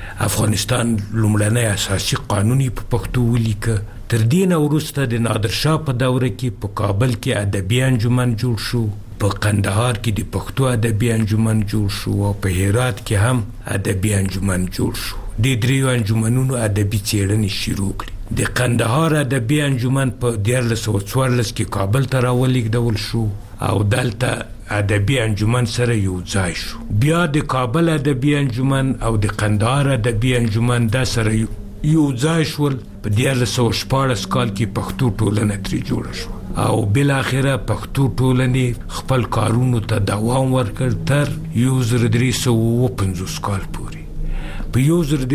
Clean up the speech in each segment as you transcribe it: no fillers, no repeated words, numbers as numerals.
افغانستان لومړنی اساسي قانون په پښتو ولیکه. تر دې نه وروسته د نادرشاه په دوره کې په کابل کې ادبي انجمن جوړ شو، په قندهار کې د پښتو ادبي انجمن جوړ شو او په هرات کې هم ادبي انجمن جوړ شو. د دریو انجمنونو ادبي څېړنې شروع کړې. د قندهار ادبي انجمن په 1914 کې کابل ته راولېږدول شو او دلته ادبي انجمن سره یو ځای شو. بیا د کابل ادبي انجمن او د قندهار ادبي انجمن دا سره یو ځای شول. په 1914 کال کې پښتو ټولنه ترې جوړه شو او بالاخره پښتو ټولنې خپل کارونو ته دوام ورکړ تر 1350 کال پورې. په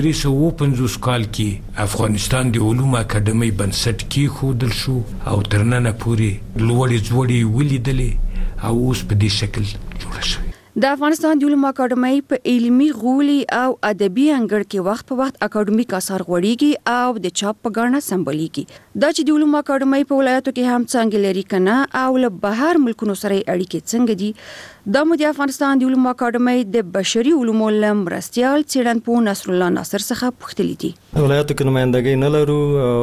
1350 کال کې افغانستان د علوم اکاډمۍ بنسټ کېښودل شو او تر ننه پورې لوړې ځوړې ولیدلې او اوس په دې شکل جوړه شوې. د افغانستان د علومو اکاډمۍ په علمي غولي او ادبي انګړ کې وخت په وخت اکاډمیک اثار غوړیږي او د چاپ په ګاڼه سمبلېږي. دا چې د علومو اکاډمۍ په ولایتو کې هم څنګه لري کنه او له بهر ملکونو سره اړیکې څنګه دي، دا مو د افغانستان د علومو اکاډمۍ د بشري علومو مرستیال څېړنپوه نصر الله ناصر څخه پوښتلي دي. ولایتو کې نمائندګي نه لرو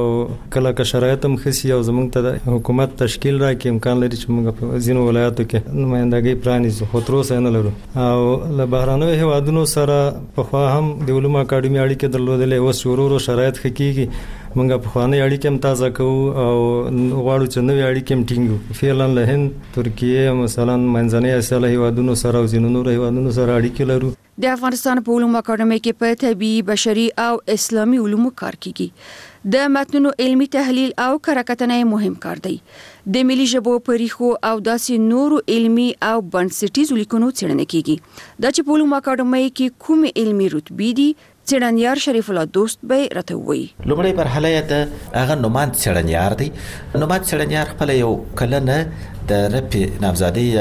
او کله که شرایط هم خسي او زموږ ته د حکومت تشکیل راکړي امکان لري چې موږ په ځینو ولایتو کې نمائندګي پرانیزو، خو تر اوسه نه لرو. او له بهرانیو هیوادونو سره پخوا هم د علومو اکاډمۍ اړیکې درلودلې، اوس ورو شرایط ښه کېږي. موږ پخوانۍ اړیکې هم تازه کوو او غواړو چې نوې اړیکې هم ټینګ کړو. فعلا له هند، ترکیې، مثلا منځنۍ اسیا له هیوادونو سره او ځینو نورو هیوادونو سره اړیکې لرو. د افغانستان په علومو اکاډمۍ کې په طبي، بشري او اسلامي علومو کار کیږي. د متنونو علمي تحلیل او کره مهم کار دی. د ملي ژبو په ریښو او داسې نورو علمي او بنسټیزو لیکنو څېړنه کیږي. دا چې په علومو اکاډمۍ کې کومې علمي رتبې دي، څېړنیار شریف الله دوست به راته وایي. لومړی مرحله د هغه نوماند څېړنیار دی. نوماند څېړنیار خپل یو کلنه د رپې نامزادۍ یا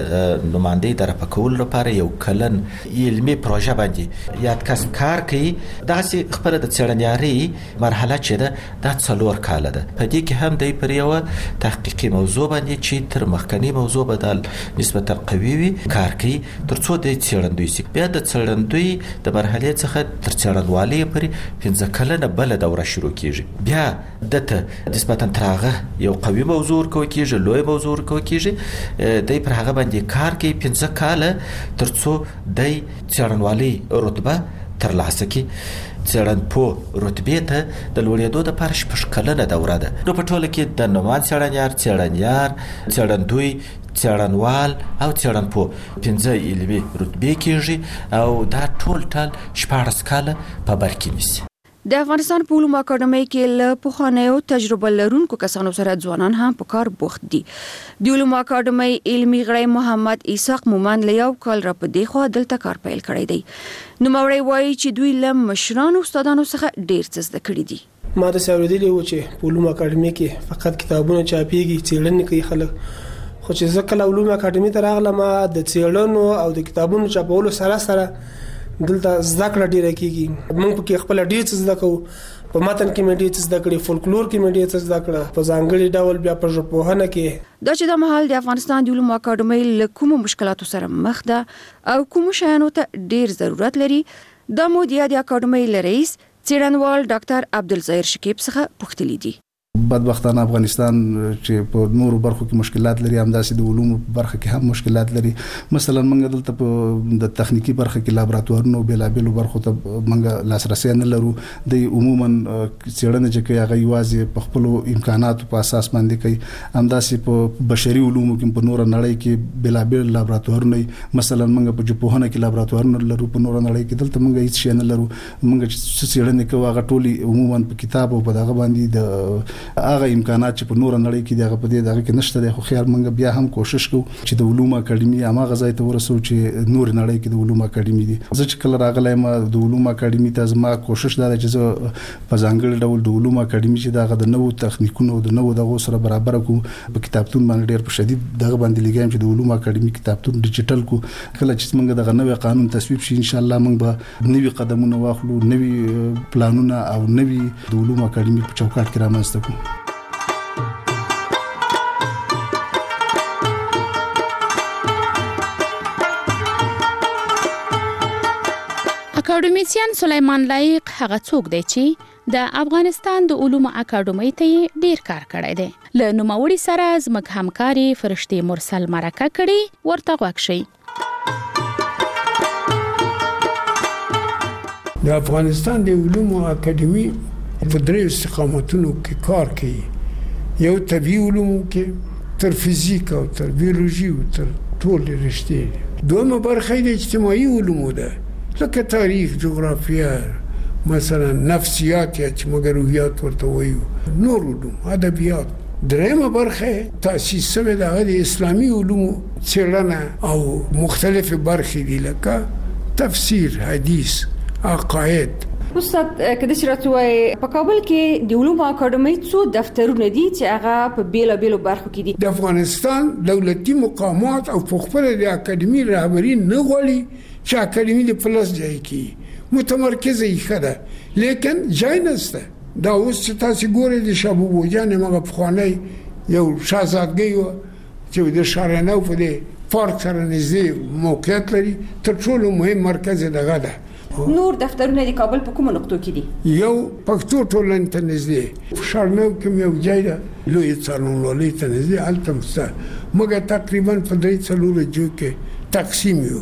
د نوماندۍ د رپه کولو لپاره یو کلن علمي پروژه باندې یاد کس کار کوي. داسې خپله د څېړنیارۍ مرحله چې ده دا 4 کاله ده. په دې کې هم دی پر یوه تحقیقي موضوع باندې چې تر مخکني موضوع بدل نسبتا قوي وي کار کوي تر څو د څېړندوی سي. بیا د څېړندوی د مرحلې څخه تر څېړندوالۍ پورې 15 کلنه بله دوره شروع کیږي. بیا دته نسبتا تر هغه یو قوي موضوع ورکول کیږي، لوی موضوع ورکول کیږي. دی پر هغه باندې کار کوي 15 کاله تر څو دی څېړنوالۍ رتبه ترلاسه کړي. څېړنپوه رتبې ته د لوړېدو دپاره 6 کلنه دوره ده. نو په ټوله کې د نوماند څېړنیار، څېړندوی، څېړنوال او څېړنپوه 15 علمي رتبې کیږي او دا ټول 14 کاله په بر کې نیسي. د افغانستان په علومو اکاډمۍ کې له پخوانیو تجربه لرونکو کسانو سره ځوانان هم په کار بوخت دي. د علومو اکاډمۍ علمي غړی محمد اسحاق مومند له یو کال را په دې خوا دلته کار پیل کړی دی. نوموړی وایي چې دوی له مشرانو استادانو څخه ډېر څه زده کړي دي. ما داسې اورېدلي وو چې په علومو اکاډمۍ کې فقط کتابونه چاپېږي، څېړنې کوي خلک. خو چې زه کله علومو اکاډمۍ ته راغلم د څېړنو او د کتابونو چاپولو سره سره دلته زده کړه ډیره کیږي. موږ پکې خپل ډیر څه زده کوو. په متن کې مې ډیر څه زده کړې، فولکلور کې مې ډیر څه زده کړه، په ځانګړي ډول بیا په ژبپوهنه کې. دا چې د مهال د افغانستان د علومو اکاډمۍ له کومو مشکلاتو سره مخ ده او کومو شیانو ته ډیر ضرورت لري، دا مو د اکاډمۍ له رئیس څېړنوال ډاکټر عبدالظاهر شکیب څخه پوښتلي دي. بدبختانه افغانستان چې په نورو برخو کې مشکلات لري، همداسې د علومو برخه کې هم مشکلات لري. مثلا موږ دلته په د تخنیکی برخه کې لابراتوارونو بیلابیلو برخو ته موږ لاسرسي نه لرو. د عموما څېړنه چې کوي هغه یوازې په خپل امکاناتو په اساس باندې کوي. همداسې په بشري علومو کې په نور نړۍ کې بیلابیل لابراتوارونه، مثلا موږ په ژبپوهنه کې لابراتوارونه لرو، په نور نړۍ کې دلته موږ هیڅ شی نه لرو. موږ چې څېړنه کوو هغه ټولي عموما په کتاب او په دغه باندې د هغه امکانات چې په نور نړۍ کې دغه په دې دغه کې نشته دی. خو خیر موږ بیا هم کوشش کوو چې د علومو اکاډمي هغه ځای ته ورسو چې نور نړۍ کې د علومو اکاډمي دي. زه چې کله راغلی یم د علومو اکاډمي ته زما کوشش دا دی چې زه په ځانګړي ډول د علومو اکاډمي چې دغه د نوو تخنیکونو د نوو دغو سره برابر کو په کتابتون باندې ډېر په شدید دغه باندې لګایم چې د علومو اکاډمي کتابتون ډیجیټل کو. کله چې موږ دغه نوې قانون تصویب شي ان شاء الله موږ به نوې قدمونه واخلو، نوې پلانونه او نوې د علومو اکاډمي په چوکاټ کې رامنځته کوو. اکاډمیسین سلیمان لایق هغه څوک دی چې د افغانستان د علومو اکاډمۍ ته ډیر کار کړی دی. له نوموړي سره زموږ همکاري فرشتي مرسل مرکه کړي، ورته غوږ شئ. د افغانستان د علومو اکاډمي په درې استقامتونو کې کار کوي. یو طبي علومو کې تر فزیک او تر بیولوژي او تر ټول رشتې. دویمه برخه د اجتماعي علومو ده، لکه تاریخ، جغرافیه، مثلا نفسیات یا چې موږ روحیات ورته وایو، نور علوم، ادبیات. دریمه برخه تاسیس شوې ده د اسلامي علومو څېړنه او مختلف برخې دي لکه تفسیر، حدیث، عقاید. استاد کله چې راځوي په کابل کې د علومو اکاډمۍ څو دفترونه دي چې هغه په بیلابیلو برخو کې دي؟ د افغانستان دولتي مقامات او په خپل د اکاډمي رهبري نه غواړي چې اکاډمي د پلس ځای کې متمرکزه یې ده، لیکن ځای نشته. دا اوس چې تاسو ګورئ د شابو بوجان مغه فخانه یو شاهزادګي و چې د شارنو په دې پارک سره نږدې موقعیت لري، تر ټولو مهم مرکز دغه ده. نور دفترونه د کابل په کومو نقطو کې دي؟ یو پښتو ټولنې ته نږدې شارنو کې یو ځای ده، لوی څارنوالۍ ته نږدې، هلته مسته موږ تقریبا په 3-4 جو کې تقسیم یو.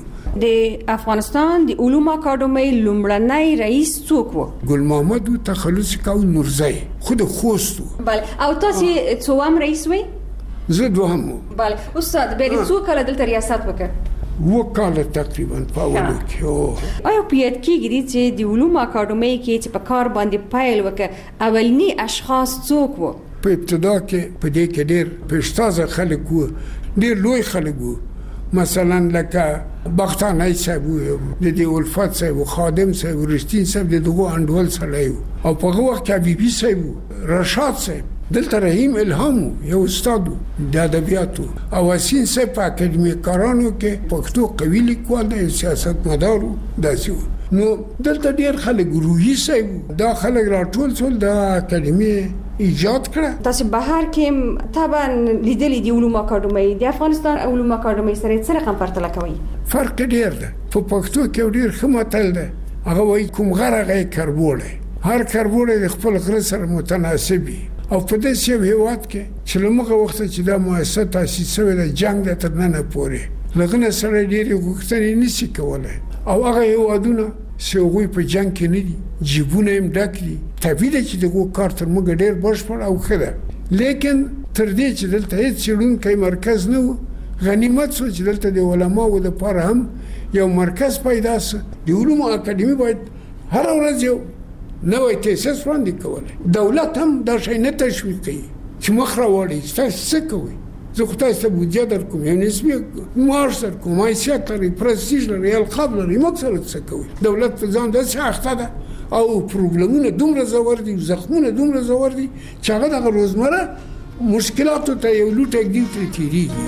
د افغانستان د علومو اکاډمۍ لومړنی رئیس څوک و؟ ګل محمد تخلص کاو نورزی، خود خوست. بله. او تاسو څوم رئیس وئ؟ زه دوهم. بله. استاد به څو کله دلته ریاست وکړ؟ وکاله تقریبا په اولو کې. آیا په یاد کېږي چې د علومو اکاډمۍ کې چې په کار باندې پیل وکړ اولنی اشخاص څوک وو؟ په ابتدا کې په دې کې ډېر پېشتازه خلک وو، ډېر لوی خلک وو، مثلا لکه بختانی صاحب وو، د دې الفت صاحب، خادم صاحب، رشتین صاحب، د دغو انډول سړی وو. او په هغه وخت کې حبیبي صاحب وو، رشاد صاحب، دلته رحیم الهام یو استاد د ادبیاتو، او حسین صاحب په اکاډمي کارانو کې پښتو قوي لیکوال دی، سیاست مدار داسې وو. نو دلته ډېر خلک، روحي صاحب، دا خلک راټول شول، د اکاډمي ایجاد کړه. تاسو بهر کې طبعا لیدلې دی علومو اکاډمۍ د افغانستان علومو اکاډمۍ سره څه رقم پرتله کوي؟ فرق ډېر ده. په پښتو کې ډېر ښه متل ده، هغه وایي کوم غر هغه کربوړی، هر کربوړی د خپل غره سره متناسب وي. او په داسې یو هېواد کې چې له هغه وخته چې دا مؤسسه تاسیس شوې ده، جنګ ده تر ننه پورې، له هغه نه سره ډېرې غوښتنې نشي کولی. او هغه هېوادونه چې هغوی په جنګ کې نه دي، جیبونه یې ډک دي، طبیعي ده چې دغو کار تر موږ ډېر بشپړ او ښه ده. لیکن تر دې چې دلته هېڅ څېړونکی مرکز نه و، غنیمت شو چې دلته د علماو دپاره هم یو مرکز پیدا شو. د علومو اکاډمي باید هره ورځ یو نوی تاسیس وړاندې کولی. دولت هم دا شی نه تشویق کوي چې مخ راوړئ، تاسو څه کوئ؟ زه خو تاسو ته بودجه درکوم، یو نسبي معاش درکوم، حیثیت لرئ، پرستیژ لرئ، القاب لرئ، موږ سره څه کوئ؟ دولت په ځان داسې اخته ده او پروبلمونه دومره زور دي، زخمونه دومره زور دي چې هغه دغه روزمره مشکلاتو ته یو لوټ اږدي ترې تېرېږي.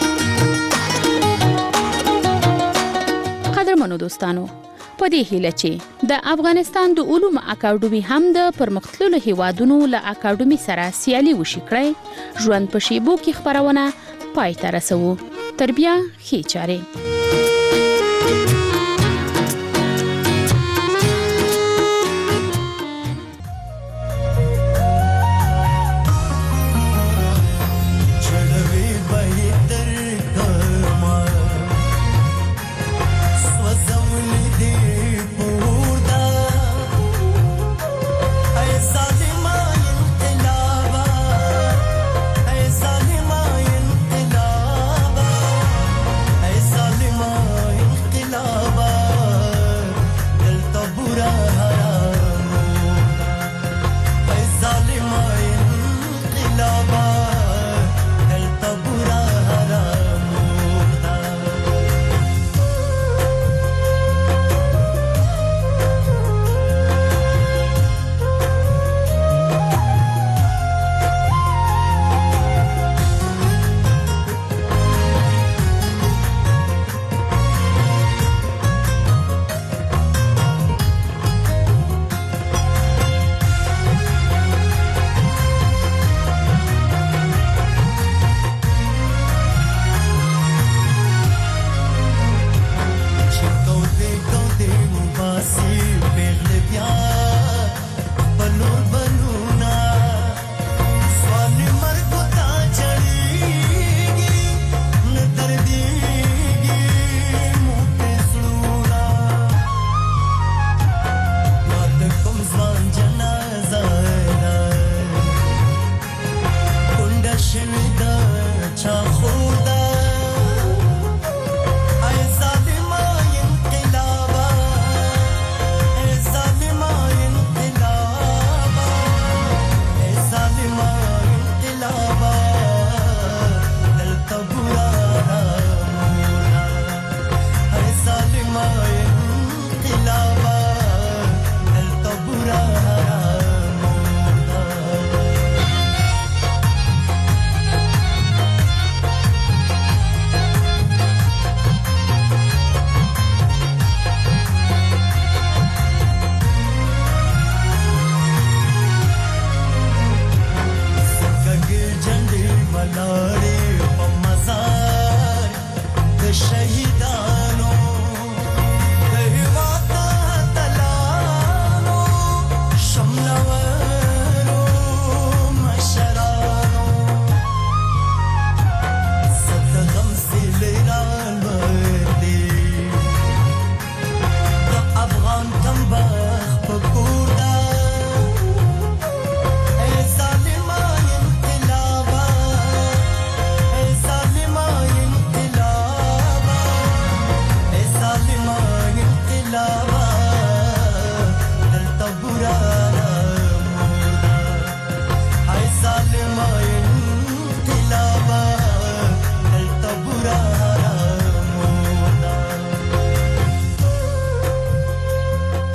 قدرمنو دوستانو، په دې هیله چې د افغانستان د علومو اکاډمي هم د پرمختللو هیوادونو له اکاډمي سره سیالي وشي کړئ، ژوند په شیبو کې خبرونه پای ته رسوو. تر بیا ښې چارې.